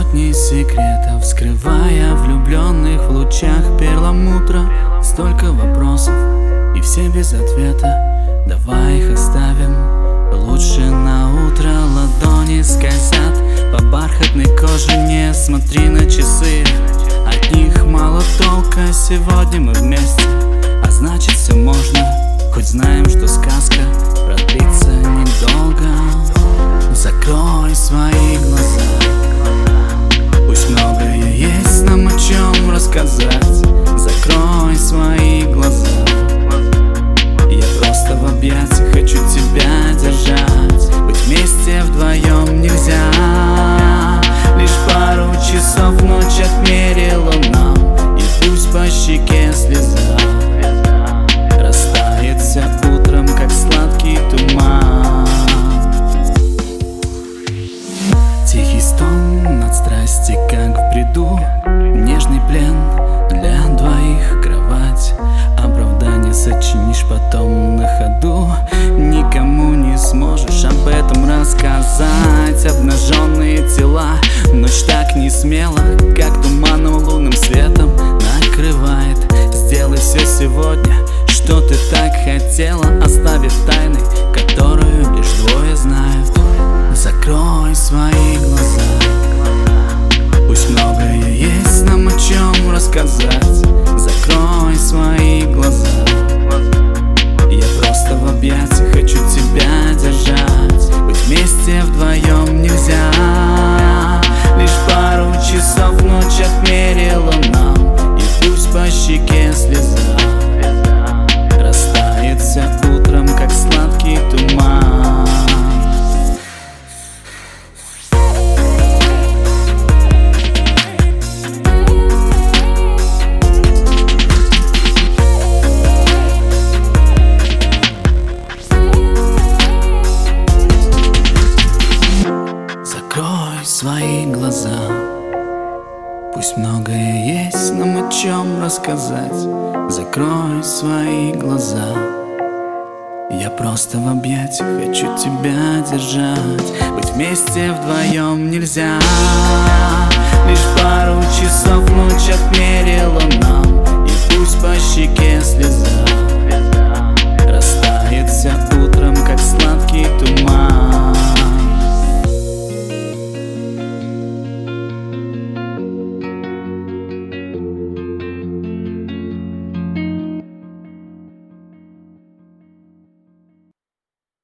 сотни секретов, скрывая влюбленных в лучах перламутра. Столько вопросов, и все без ответа. Давай их оставим лучше на утро. Ладони скользят по бархатной коже. Не смотри на часы, от них мало толка. Сегодня мы вместе, а значит все можно. Хоть знаем, что сказка продлится недолго. Закрой свои глаза, пусть многое есть нам о чем рассказать. Закрой свои глаза, я просто в объятиях хочу тебя держать. Быть вместе вдвоем нельзя. Лишь пару часов ночь отмерила нам, и пусть по щеке слеза растается утром, как сладкий туман. Тихий стон от страсти, как в бреду. Нежный плен для двоих, кровать. Оправдание сочинишь потом на ходу. Никому не сможешь об этом рассказать. Обнаженные тела, ночь так не смело, как туманным лунным светом накрывает. Сделай все сегодня, что ты так хотела, оставив тайной, которую лишь двое знают. Закрой свои глаза, пусть многое есть нам о чем рассказать. Закрой свои глаза, я просто в объятиях хочу тебя держать. Быть вместе вдвоем нельзя. Лишь пару часов ночь отмерила нам, и пусть по щеке слеза растается утром, как сладкий туман. Закрой свои глаза, пусть многое есть нам о чем рассказать. Закрой свои глаза, я просто в объятиях хочу тебя держать. Быть вместе вдвоем нельзя. Лишь пару часов ночь отмерила нам, и пусть по щеке слеза растается утром, как сладкий туман.